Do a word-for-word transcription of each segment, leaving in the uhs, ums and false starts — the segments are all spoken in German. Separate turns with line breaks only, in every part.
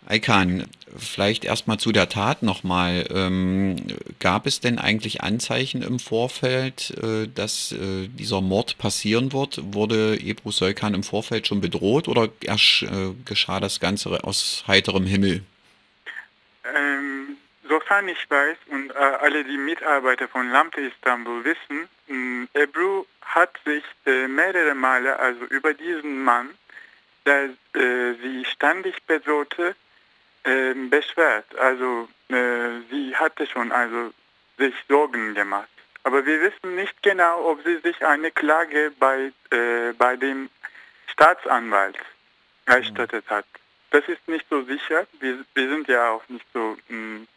Aykan, vielleicht erstmal zu der Tat nochmal. Ähm, gab es denn eigentlich Anzeichen im Vorfeld, äh, dass äh, dieser Mord passieren wird? Wurde Ebru Soykan im Vorfeld schon bedroht oder ersch äh, geschah das Ganze aus heiterem Himmel?
Ähm, sofern ich weiß und äh, alle die Mitarbeiter von Lampe Istanbul wissen, mh, Ebru hat sich äh, mehrere Male also über diesen Mann, der äh, sie ständig bedrohte, äh, beschwert. Also äh, sie hatte schon also sich Sorgen gemacht. Aber wir wissen nicht genau, ob sie sich eine Klage bei, äh, bei dem Staatsanwalt erstattet hat. Das ist nicht so sicher. Wir, wir sind ja auch nicht so mh,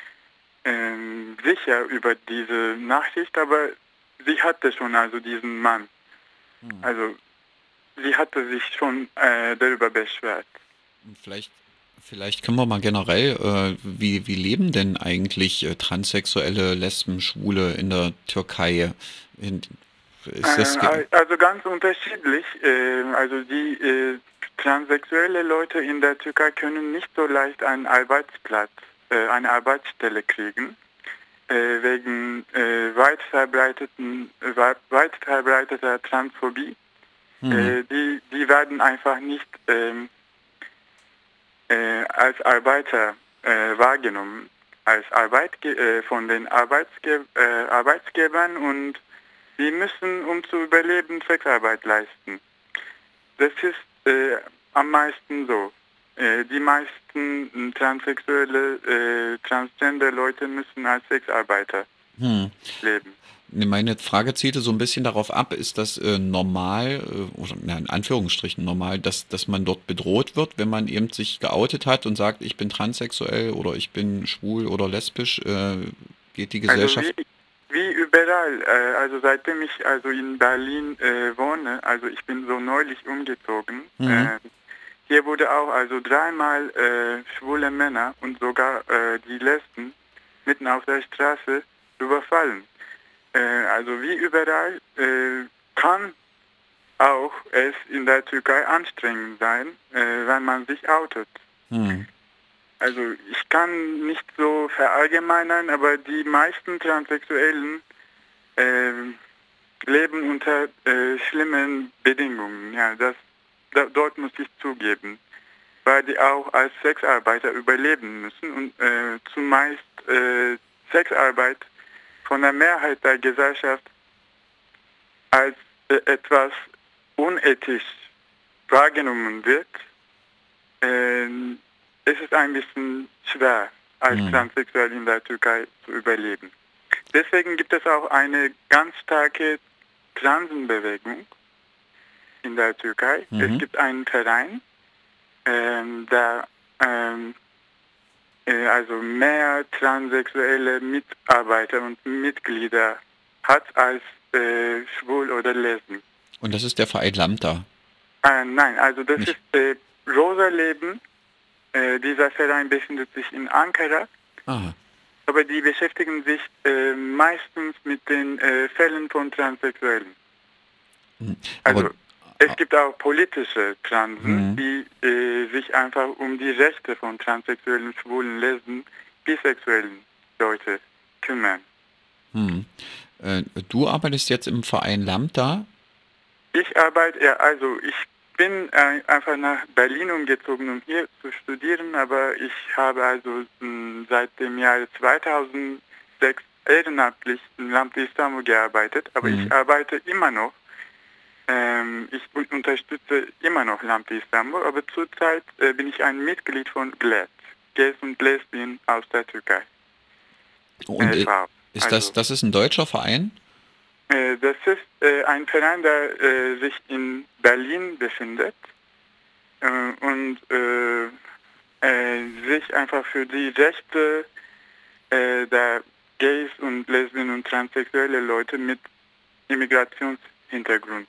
ähm, sicher über diese Nachricht, aber sie hatte schon also diesen Mann. Also sie hatte sich schon äh, darüber beschwert.
Vielleicht, vielleicht können wir mal generell, äh, wie, wie leben denn eigentlich äh, Transsexuelle, Lesben, Schwule in der Türkei? In, ist das ge
Äh, also ganz unterschiedlich. Äh, also die äh, transsexuelle Leute in der Türkei können nicht so leicht einen Arbeitsplatz, äh, eine Arbeitsstelle kriegen, äh, wegen äh, weit verbreiteten, äh, weit verbreiteter Transphobie.
hm,
Äh, die, die werden einfach nicht ähm, äh, als Arbeiter äh, wahrgenommen, als Arbeitge äh, von den Arbeitsge äh, Arbeitsgebern, und die müssen, um zu überleben, Sexarbeit leisten. Das ist äh, am meisten so. Äh, die meisten transsexuelle, äh, transgender Leute müssen als Sexarbeiter
hm.
leben.
Ne, meine Frage zielte so ein bisschen darauf ab, ist das äh, normal, äh, oder na, in Anführungsstrichen normal, dass, dass man dort bedroht wird, wenn man eben sich geoutet hat und sagt, ich bin transsexuell oder ich bin schwul oder lesbisch, äh, geht die
Also wie,
Gesellschaft.
wie überall, äh, also seitdem ich also in Berlin äh, wohne, also ich bin so neulich umgezogen,
Mhm.
äh, hier wurde auch also dreimal äh, schwule Männer und sogar äh, die Lesben mitten auf der Straße überfallen. Äh, also wie überall äh, kann auch es in der Türkei anstrengend sein, äh, wenn man sich outet.
Mhm.
Also ich kann nicht so verallgemeinern, aber die meisten Transsexuellen äh, leben unter äh, schlimmen Bedingungen. Ja, das, da, dort muss ich zugeben, weil die auch als Sexarbeiter überleben müssen und äh, zumeist äh, Sexarbeit von der Mehrheit der Gesellschaft als äh, etwas unethisch wahrgenommen wird. Äh, es ist ein bisschen schwer, als
Mhm.
Transsexuell in der Türkei zu überleben. Deswegen gibt es auch eine ganz starke Transenbewegung in der Türkei. Es
Mhm.
gibt einen Verein, ähm, der ähm, äh, also mehr transsexuelle Mitarbeiter und Mitglieder hat als äh, schwul oder lesben.
Und das ist der Verein Lambda,
Äh, nein, also das
nicht?
ist äh, Rosa Leben. Äh, dieser Verein befindet sich in Ankara,
Ah.
aber die beschäftigen sich äh, meistens mit den äh, Fällen von Transsexuellen.
Mhm. Aber
Also es gibt auch politische Transen,
mhm.
die äh, sich einfach um die Rechte von transsexuellen, schwulen, lesben, bisexuellen Leute kümmern.
Mhm. Äh, du arbeitest jetzt im Verein Lambda?
Ich arbeite, ja, also ich bin äh, einfach nach Berlin umgezogen, um hier zu studieren, aber ich habe also mh, seit dem Jahre zweitausendsechs ehrenamtlich in Lampe Istanbul gearbeitet, aber ich
Mhm.
arbeite immer noch. Ähm, ich un- unterstütze immer noch Lampe Istanbul, aber zurzeit äh, bin ich ein Mitglied von GLAD, Gays und Lesbien aus der Türkei,
Und
äh,
äh,
e V.
ist das,
Also
das ist ein deutscher Verein?
äh, das ist äh, ein Verein, der äh, sich in Berlin befindet äh, und äh, äh, sich einfach für die Rechte äh, der Gays und Lesbien und transsexuelle Leute mit Immigrationshintergrund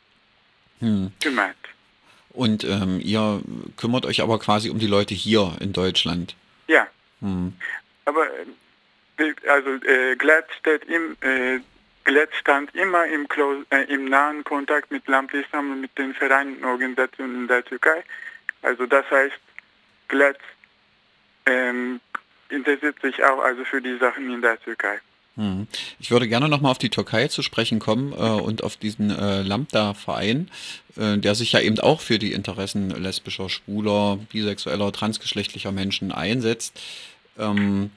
Hm.
kümmert.
Und ähm, ihr kümmert euch aber quasi um die Leute hier in Deutschland.
Ja,
Hm.
aber äh, also äh, GLAD steht im äh, GLAD stand immer im, close, äh, im nahen Kontakt mit Lampe Istanbul, mit den Vereinten Organisationen in der Türkei. Also das heißt, GLAD ähm, interessiert sich auch also für die Sachen in der Türkei.
Hm. Ich würde gerne nochmal auf die Türkei zu sprechen kommen äh, und auf diesen äh, Lambda-Verein, äh, der sich ja eben auch für die Interessen lesbischer, schwuler, bisexueller, transgeschlechtlicher Menschen einsetzt. Ähm,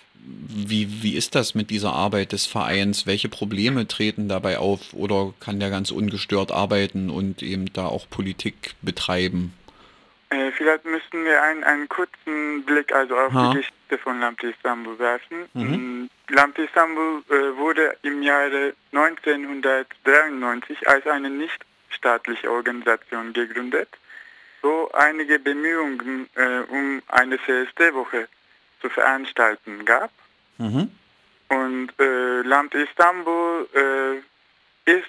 wie, wie ist das mit dieser Arbeit des Vereins? Welche Probleme treten dabei auf? Oder kann der ganz ungestört arbeiten und eben da auch Politik betreiben?
Äh, vielleicht müssten wir einen, einen kurzen Blick also auf die
Ha.
Geschichte von Lampe Istanbul werfen.
Mhm.
Mm, Lampe Istanbul äh, wurde im Jahre neunzehnhundertdreiundneunzig als eine nichtstaatliche Organisation gegründet, wo einige Bemühungen äh, um eine C S D-Woche zu veranstalten gab.
Mhm.
Und äh, Lampe Istanbul äh, ist,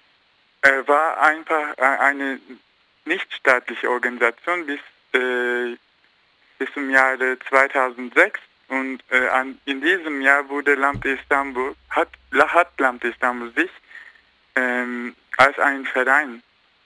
äh, war einfach äh, eine nichtstaatliche Organisation bis äh, bis zum Jahre zweitausendsechs und äh, an, in diesem Jahr wurde Lampe Istanbul, hat, hat Lampe Istanbul sich ähm, als ein Verein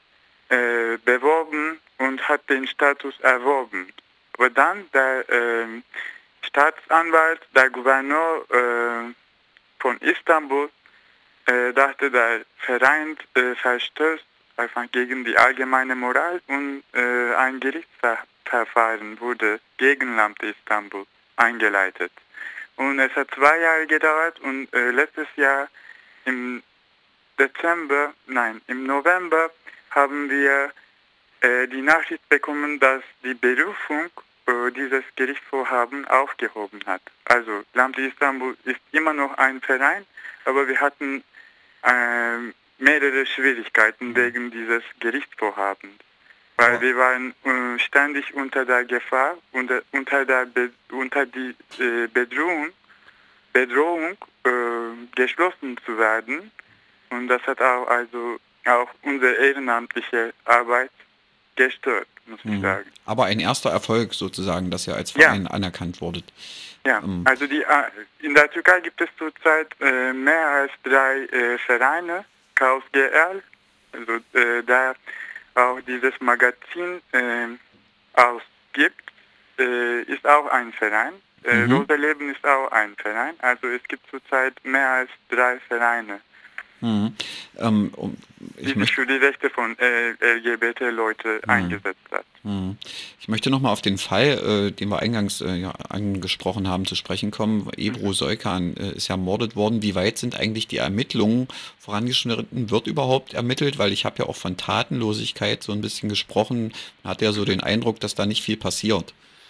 äh, beworben und hat den Status erworben. Aber dann der äh, Staatsanwalt, der Gouverneur äh, von Istanbul, äh, dachte, der Verein äh, verstößt einfach gegen die allgemeine Moral und äh, ein Gerichtsverfahren wurde gegen Lampe Istanbul eingeleitet. Und es hat zwei Jahre gedauert und äh, letztes Jahr im Dezember, nein, im November haben wir äh, die Nachricht bekommen, dass die Berufung äh, dieses Gerichtsvorhaben aufgehoben hat. Also Lampe Istanbul ist immer noch ein Verein, aber wir hatten äh, mehrere Schwierigkeiten wegen dieses Gerichtsvorhabens. Weil
Aber,
wir waren äh, ständig unter der Gefahr, unter, unter, der Be unter die äh, Bedrohung, Bedrohung äh, geschlossen zu werden. Und das hat auch also auch unsere ehrenamtliche Arbeit gestört, muss ich
hm.
sagen.
Aber ein erster Erfolg sozusagen, dass ihr als
Ja,
Verein anerkannt wurdet.
ja.
Ähm,
Also die äh, in der Türkei gibt es zurzeit äh, mehr als drei äh, Vereine, Chaos G R, also äh, der auch dieses Magazin äh, ausgibt, äh, ist auch ein Verein. Äh,
mhm.
Rosa Leben ist auch ein Verein. Also es gibt zurzeit mehr als drei Vereine,
Mhm. Ähm, um,
die
ich
sich
möchte
für die Rechte von äh, L G B T-Leute
mhm.
eingesetzt hat.
Mhm. Ich möchte nochmal auf den Fall, äh, den wir eingangs äh, ja, angesprochen haben, zu sprechen kommen.
Mhm.
Ebru Soykan äh, ist ja ermordet worden. Wie weit sind eigentlich die Ermittlungen vorangeschritten? Wird überhaupt ermittelt? Weil ich habe ja auch von Tatenlosigkeit so ein bisschen gesprochen. Man hat ja so den Eindruck, dass da nicht viel passiert.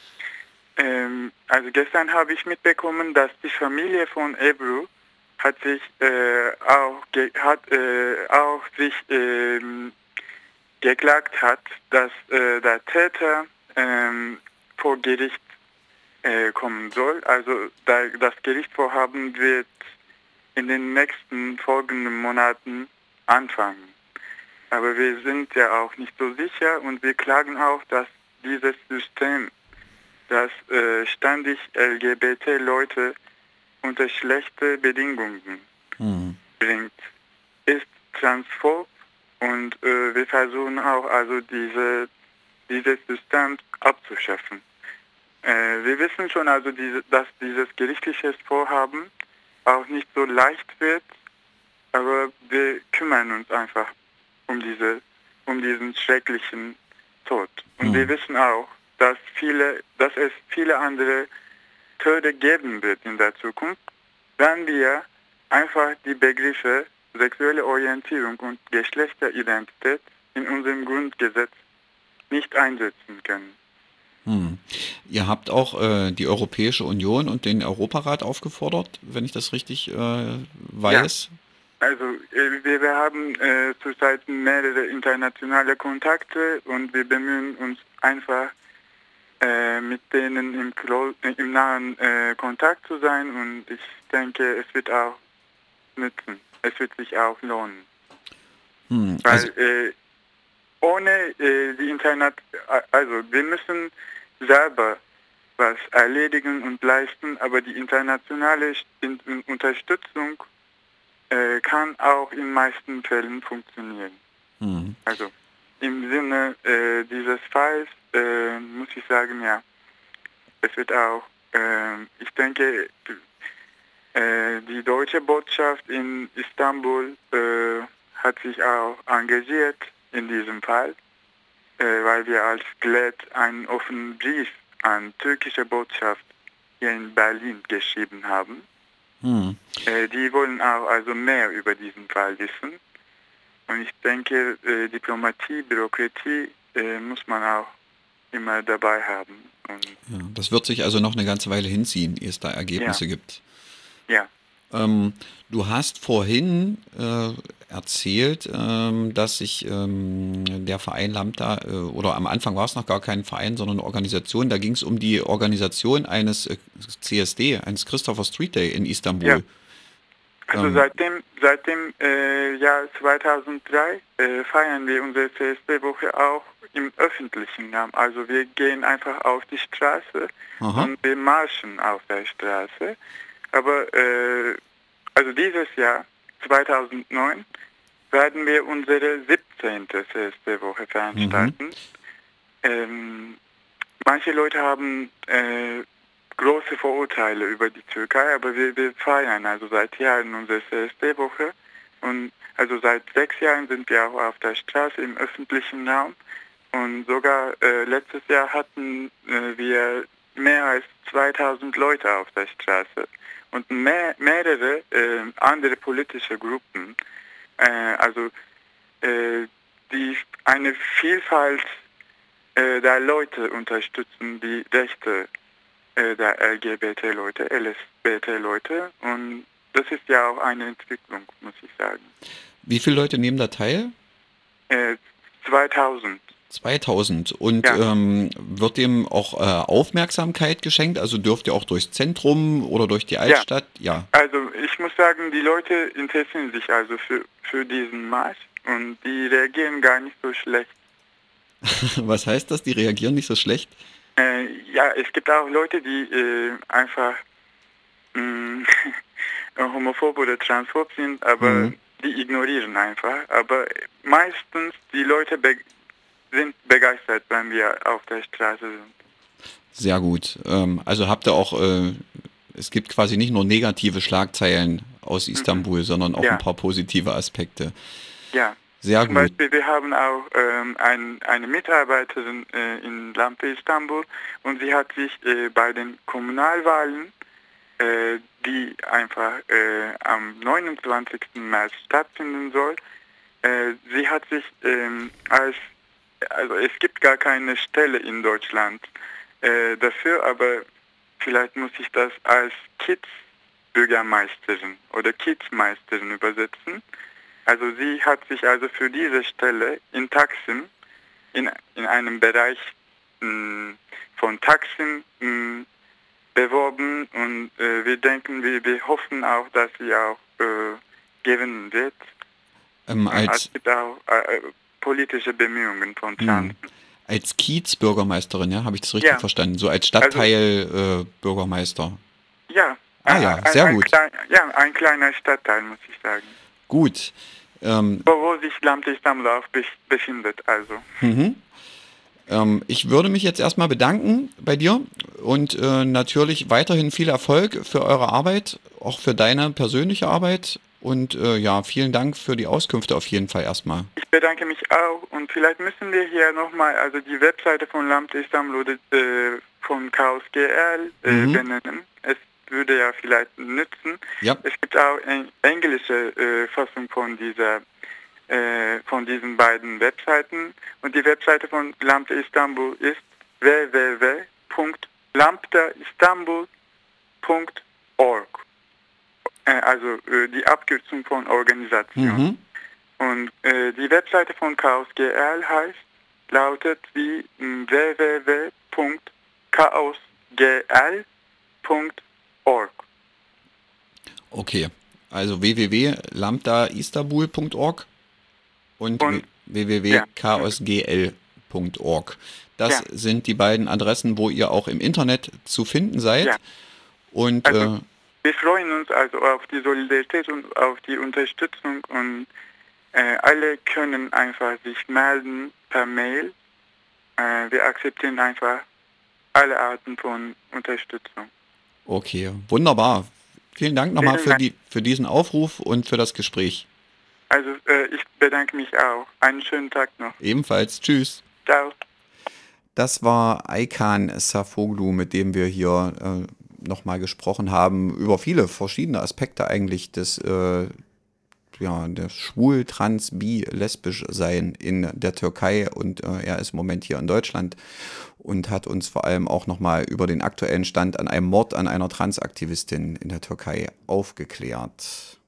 Ähm, also gestern habe ich mitbekommen, dass die Familie von Ebru hat sich äh, auch ge hat äh, auch sich ähm, geklagt hat, dass äh, der Täter ähm, vor Gericht äh, kommen soll. Also da, das Gerichtsvorhaben wird in den nächsten folgenden Monaten anfangen. Aber wir sind ja auch nicht so sicher und wir klagen auch, dass dieses System, das äh, ständig L G B T-Leute unter schlechte Bedingungen
Mhm.
bringt, ist transphob und äh, wir versuchen auch also diese, dieses System abzuschaffen. Äh, wir wissen schon also, diese, dass dieses gerichtliche Vorhaben auch nicht so leicht wird, aber wir kümmern uns einfach um diese, um diesen schrecklichen Tod. Und wir
Mhm.
wissen auch, dass viele, dass es viele andere Tode geben wird in der Zukunft, wenn wir einfach die Begriffe sexuelle Orientierung und Geschlechteridentität in unserem Grundgesetz nicht einsetzen können.
Mhm. Ihr habt auch äh, die Europäische Union und den Europarat aufgefordert, wenn ich das richtig äh,
Ja,
weiß.
also äh, wir, wir haben äh, zurzeit mehrere internationale Kontakte und wir bemühen uns einfach äh, mit denen im, Klo im nahen äh, Kontakt zu sein und ich denke, es wird auch nützen. Es wird sich auch lohnen.
Mhm. Also
Weil äh, ohne äh, die Internet, also wir müssen selber was erledigen und leisten, aber die internationale Unterstützung äh, kann auch in meisten Fällen funktionieren.
mhm.
Also im Sinne äh, dieses Falls äh, muss ich sagen, ja, es wird auch, äh, ich denke, äh, die deutsche Botschaft in Istanbul äh, hat sich auch engagiert in diesem Fall, äh, weil wir als G L E D einen offenen Brief an türkische Botschaft hier in Berlin geschrieben haben.
Hm.
Äh, die wollen auch also mehr über diesen Fall wissen. Und ich denke, äh, Diplomatie, Bürokratie äh, muss man auch immer dabei haben. Und
Ja, das wird sich also noch eine ganze Weile hinziehen, ehe es da
ja,
Ergebnisse gibt.
ja,
Ähm, du hast vorhin äh, erzählt, ähm, dass sich ähm, der Verein Lambda, äh, oder am Anfang war es noch gar kein Verein, sondern eine Organisation, da ging es um die Organisation eines äh, C S D, eines Christopher Street Day in
ja.
Istanbul.
Also
Ähm,
seit dem, seit dem äh, Jahr zweitausenddrei äh, feiern wir unsere C S D-Woche auch im öffentlichen Raum. Also wir gehen einfach auf die Straße
aha.
und wir marschen auf der Straße. Aber äh, also dieses Jahr, zweitausendneun, werden wir unsere siebzehnte C S D-Woche
Mhm.
veranstalten. Ähm, manche Leute haben äh, große Vorurteile über die Türkei, aber wir, wir feiern also seit Jahren unsere C S D-Woche und also seit sechs Jahren sind wir auch auf der Straße im öffentlichen Raum und sogar äh, letztes Jahr hatten äh, wir mehr als zweitausend Leute auf der Straße und mehr, mehrere äh, andere politische Gruppen, äh, also äh, die eine Vielfalt äh, der Leute unterstützen, die Rechte äh, der L G B T-Leute, L S B T-Leute und das ist ja auch eine Entwicklung, muss ich sagen.
Wie viele Leute nehmen da teil?
Äh, zweitausend,
zweitausend. Und
ja.
ähm, wird dem auch äh, Aufmerksamkeit geschenkt? Also dürft ihr auch durchs Zentrum oder durch die
Ja,
Altstadt? Ja.
also ich muss sagen, die Leute interessieren sich also für, für diesen Marsch und die reagieren gar nicht so schlecht.
Was heißt das? Die reagieren nicht so schlecht?
Äh, ja, es gibt auch Leute, die äh, einfach mh, homophob oder transphob sind, aber
Mhm.
die ignorieren einfach. Aber meistens die Leute be sind begeistert, wenn wir auf der Straße sind.
Sehr gut. Ähm, also habt ihr auch, äh, es gibt quasi nicht nur negative Schlagzeilen aus
Mhm.
Istanbul, sondern auch ein
Ja,
paar positive Aspekte.
ja.
Sehr
Zum
gut.
Beispiel, wir haben auch ähm, ein, eine Mitarbeiterin äh, in Lampe Istanbul und sie hat sich äh, bei den Kommunalwahlen, äh, die einfach äh, am neunundzwanzigsten März stattfinden soll, äh, sie hat sich ähm, als, also es gibt gar keine Stelle in Deutschland äh, dafür, aber vielleicht muss ich das als Kids-Bürgermeisterin oder Kidsmeisterin übersetzen. Also sie hat sich also für diese Stelle in Taksim, in, in einem Bereich mh, von Taksim mh, beworben und äh, wir denken, wir, wir hoffen auch, dass sie auch äh, gewinnen wird.
Ähm,
Äh, es
als,
gibt auch äh, politische Bemühungen von
mh,
Chancen.
als Kiez-Bürgermeisterin, ja, habe ich das richtig
Ja,
verstanden? So als
also
Stadtteil-Bürgermeister.
ja,
Ah
ein,
ja,
ein,
sehr
ein,
gut.
klein, ja, ein kleiner Stadtteil, muss ich sagen.
Gut. Ähm,
Wo, wo sich Lamte Istanbul auch be befindet, also.
mhm. Ähm, ich würde mich jetzt erstmal bedanken bei dir und äh, natürlich weiterhin viel Erfolg für eure Arbeit, auch für deine persönliche Arbeit. Und äh, ja, vielen Dank für die Auskünfte auf jeden Fall erstmal.
Ich bedanke mich auch und vielleicht müssen wir hier nochmal also die Webseite von Lamte Istanbul oder äh, von Chaos G L äh,
Mhm.
benennen. Es würde ja vielleicht nützen.
Ja,
Es gibt auch eine englische äh, Fassung von dieser äh, von diesen beiden Webseiten und die Webseite von Lamte Istanbul ist w w w punkt lambda istanbul punkt org. Äh, also äh, die Abkürzung von Organisation.
mhm.
Und äh, die Webseite von Chaos G L heißt, lautet wie w w w punkt chaos g l punkt org.
Okay. Also w w w punkt lambda istanbul punkt org und
Und
w w w
ja,
punkt chaos g l punkt org. Das
ja,
sind die beiden Adressen, wo ihr auch im Internet zu finden seid.
ja.
Und
Also
äh,
wir freuen uns also auf die Solidarität und auf die Unterstützung und äh, alle können einfach sich melden per Mail. Äh, wir akzeptieren einfach alle Arten von Unterstützung.
Okay, wunderbar. Vielen Dank nochmal
Vielen
für,
Dank.
die, für diesen Aufruf und für das Gespräch.
Also äh, ich bedanke mich auch. Einen schönen Tag noch.
Ebenfalls. Tschüss.
Ciao.
Das war Aykan Safoglu, mit dem wir hier äh, nochmal gesprochen haben, über viele verschiedene Aspekte eigentlich des, äh, ja, des schwul, trans, bi, lesbisch sein in der Türkei, und äh, er ist im Moment hier in Deutschland und hat uns vor allem auch nochmal über den aktuellen Stand an einem Mord an einer Transaktivistin in der Türkei aufgeklärt.